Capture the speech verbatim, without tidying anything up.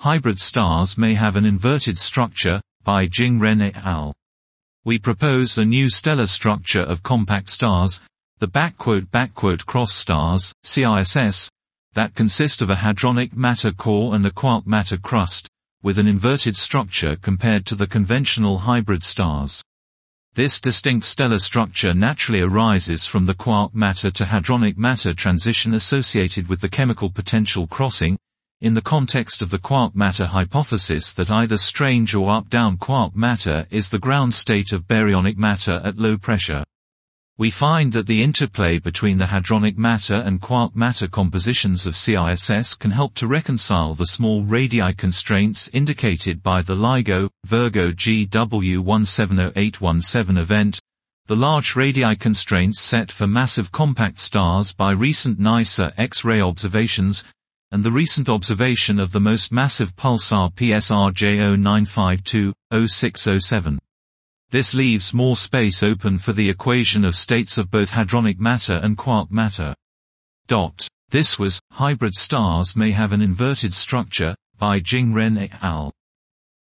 Hybrid stars may have an inverted structure, by Jing Ren et al. We propose a new stellar structure of compact stars, the backquote backquote cross stars, C I S S, that consist of a hadronic matter core and a quark matter crust, with an inverted structure compared to the conventional hybrid stars. This distinct stellar structure naturally arises from the quark matter to hadronic matter transition associated with the chemical potential crossing, in the context of the quark matter hypothesis that either strange or up-down quark matter is the ground state of baryonic matter at low pressure. We find that the interplay between the hadronic matter and quark matter compositions of C I S S can help to reconcile the small radii constraints indicated by the LIGO, Virgo G W one seven zero eight one seven event, the large radii constraints set for massive compact stars by recent NICER X-ray observations, and the recent observation of the most massive pulsar P S R J zero nine five two dash zero six zero seven. This leaves more space open for the equation of states of both hadronic matter and quark matter. Dot. This was, Hybrid Stars May Have an Inverted Structure, by Jing Ren et al.